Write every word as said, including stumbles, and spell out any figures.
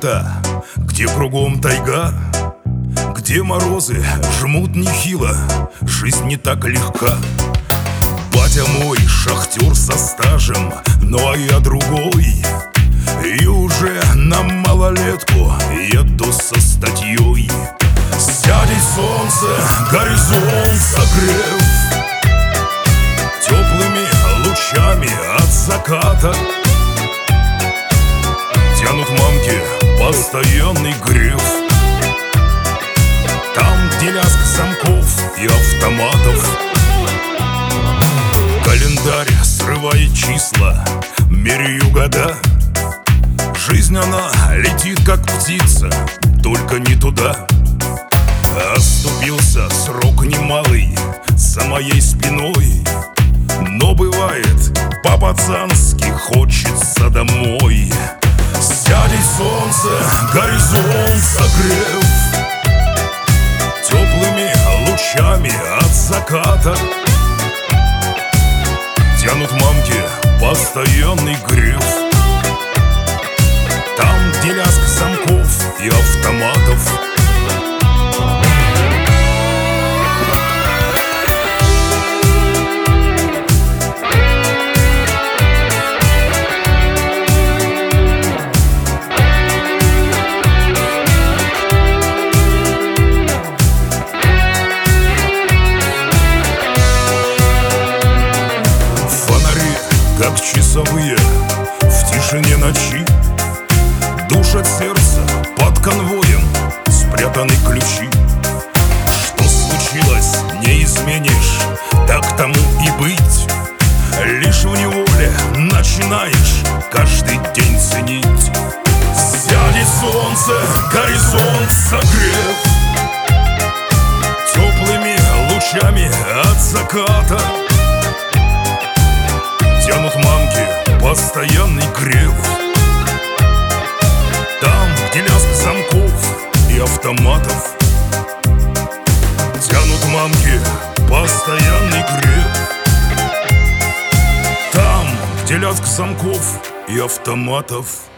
лето, где кругом тайга, где морозы жмут нехило, жизнь не так легка. Батя мой шахтер со стажем, ну а я другой, и уже на малолетку еду со статьей. Сядет солнце, горизонт согрев теплыми лучами от заката, тянут мамки постоянный грев. Там, где лязг замков и автоматов, календарь срывает числа, меряю года. Жизнь она летит, как птица, только не туда. Оступился срок немалый за моей спиной, но бывает, по-пацански хочется домой. Сядет солнце, горизонт согрев теплыми лучами от заката, тянут мамки постоянный грев. Там, где лязг замков и автоматов, как часовые в тишине ночи, душат сердце под конвоем спрятаны ключи. Что случилось, не изменишь, так тому и быть. Лишь в неволе начинаешь каждый день ценить. Сядет солнце, горизонт согрев теплыми лучами от заката, тянут мамки постоянный грев. Там, где лязг замков и автоматов, тянут мамки постоянный грев. Там, где лязг замков и автоматов.